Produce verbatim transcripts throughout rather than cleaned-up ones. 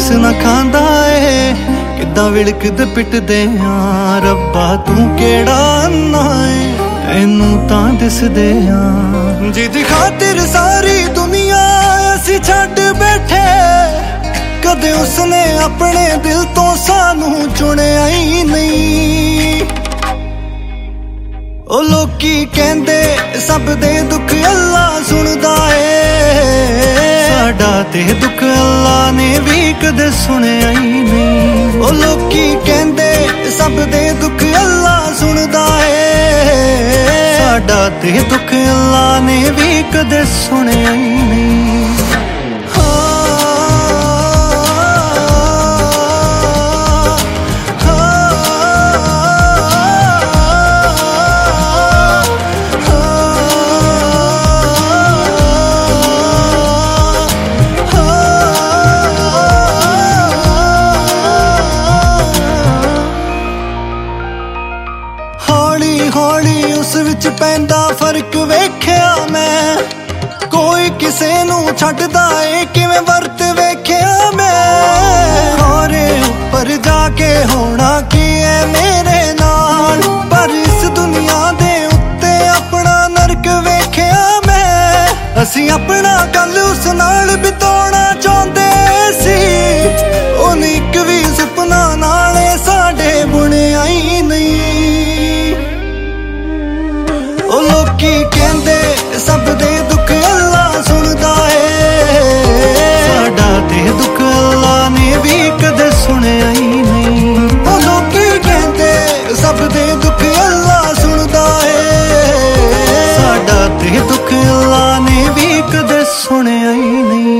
ਤਰਸ ਨਾ ਖਾਂਦਾ ਏ ਕਿੱਦਾਂ ਵਿਲਕਦੇ ਪਿੱਟਦੇ ਆ ਰੱਬਾ ਤੂੰ ਕਿਹੜਾ ਅੰਨਾ ਏ ਤੈਨੂੰ ਤਾਂ ਦਿਸਦੇ ਆ ਜਿਹਦੀ ਖਾਤਰ ਸਾਰੀ ਦੁਨੀਆ ਅਸੀਂ ਛੱਡ ਬੈਠੇ ਕਦੇ ਉਸਨੇ ਆਪਣੇ ਦਿਲ ਤੋਂ ਸਾਨੂੰ ਚੁਣਿਆ ਹੀ ਨਹੀਂ। ਉਹ ਲੋਕੀ ਕਹਿੰਦੇ ਸਭ ਦੇ ਦੁੱਖ ਅੱਲਾ ਸੁਣਦਾ ਏ ਸਾਡਾ ਤੇ ਦੁੱਖ ਅੱਲਾ ਨੇ ਵੀ ਕਦੇ ਸੁਣਿਆ ਹੀ ਨਹੀਂ। ਉਹ ਲੋਕੀ ਕਹਿੰਦੇ ਸਭ ਦੇ ਦੁੱਖ ਅੱਲਾ ਸੁਣਦਾ ਏ ਸਾਡਾ ਤੇ ਦੁੱਖ ਅੱਲਾ ਨੇ ਵੀ ਕਦੇ ਸੁਣਿਆ ਹੀ ਨਹੀਂ। ਹੌਲੀ ਉਸ ਵਿੱਚ ਪੈਂਦਾ ਫਰਕ ਵੇਖਿਆ ਮੈਂ ਕੋਈ ਕਿਸੇ ਨੂੰ ਛੱਡਦਾ ਏ ਕਿਵੇਂ ਵਰਤ ਵੇਖਿਆ ਮੈਂ। ਖੋਰੇ ਉੱਪਰ ਜਾ ਕੇ ਹੋਣਾ ਕੀ ਏ ਮੇਰੇ ਨਾਲ ਪਰ ਇਸ ਦੁਨੀਆ ਦੇ ਉੱਤੇ ਆਪਣਾ ਨਰਕ ਵੇਖਿਆ ਮੈਂ। ਅਸੀਂ ਆਪਣਾ ਕੱਲ ਉਸ ਨਾਲ ਬਿਤਾਉਣਾ ਚਾਹੁੰਦੇ ਸੀ ਉਹਨੇ ਇੱਕ ਵੀ ਸੁਪਨਾ ਨਾਲੇ ਸਾਡੇ ਬੁਣਿਆ ਹੀ ਨਹੀਂ। ਉਹ ਲੋਕੀ ਕਹਿੰਦੇ ਸਭ ਦੇ ਦੁੱਖ ਅੱਲਾ ਸੁਣਦਾ ਏ ਸਾਡਾ ਤੇ ਦੁੱਖ ਅੱਲਾ ਨੇ ਵੀ ਕਦੇ ਸੁਣਿਆ ਹੀ ਨਹੀਂ। ਉਹ ਲੋਕੀ ਕਹਿੰਦੇ ਸਭ ਦੇ ਦੁੱਖ ਅੱਲਾ ਸੁਣਦਾ ਏ ਸਾਡਾ ਤੇ ਦੁੱਖ ਅੱਲਾ ਨੇ ਵੀ ਕਦੇ ਸੁਣਿਆ ਹੀ ਨਹੀਂ।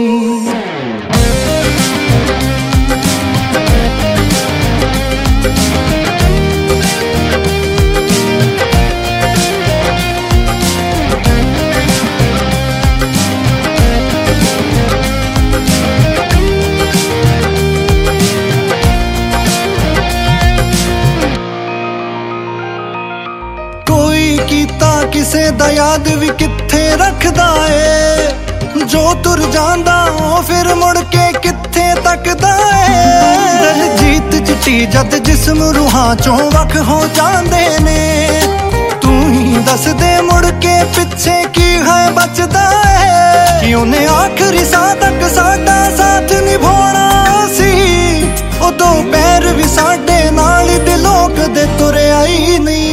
ਕੀਤਾ ਕਿਸੇ ਦਾ ਯਾਦ ਵੀ ਕਿੱਥੇ ਰੱਖਦਾ ਏ ਜੋ ਤੁਰ ਜਾਂਦਾ ਉਹ ਫਿਰ ਮੁੜ ਕੇ ਕਿੱਥੇ ਤੱਕਦਾ ਏ। ਦਲਜੀਤ ਚਿੱਟੀ ਜਦ ਜਿਸਮ ਰੂਹਾਂ ਚੋਂ ਵੱਖ ਹੋ ਜਾਂਦੇ ਨੇ ਤੂੰ ਹੀ ਦੱਸ ਦੇ ਮੁੜ ਕੇ ਪਿੱਛੇ ਕੀ ਹੈ ਬਚਦਾ ਏ। ਕਿ ਉਹਨੇ ਆਖਰੀ ਸਾਹ ਤੱਕ ਸਾਡਾ ਸਾਥ ਨਿਭਾਉਣਾ ਸੀ ਉਦੋਂ ਪੈਰ ਵੀ ਸਾਡੇ ਨਾਲ ਦਿਲੋਂ ਕਦੇ ਤੁਰਿਆ ਹੀ ਨਹੀਂ।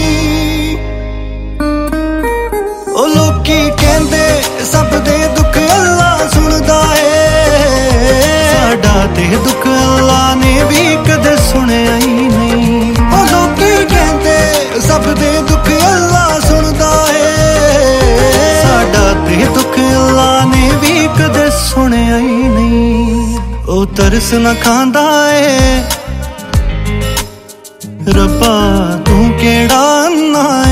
ਉਹ ਲੋਕੀ ਕਹਿੰਦੇ ਸਭ ਦੇ ਦੁੱਖ ਅੱਲਾ ਸੁਣਦਾ ਏ ਸਾਡਾ ਤੇ ਦੁੱਖ ਅੱਲਾ ਨੇ ਵੀ ਕਦੇ ਸੁਣਿਆ ਹੀ ਨਹੀਂ। ਉਹ ਲੋਕੀ ਕਹਿੰਦੇ ਸਭ ਦੇ ਦੁੱਖ ਅੱਲਾ ਸੁਣਦਾ ਏ ਸਾਡਾ ਤੇ ਦੁੱਖ ਅੱਲਾ ਨੇ ਵੀ ਕਦੇ ਸੁਣਿਆ ਹੀ ਨਹੀਂ। ਉਹ ਤਰਸ ਨਾ ਖਾਂਦਾ ਏ ਰੱਬਾ ਤੂੰ ਕਿਹੜਾ ਅੰਨਾ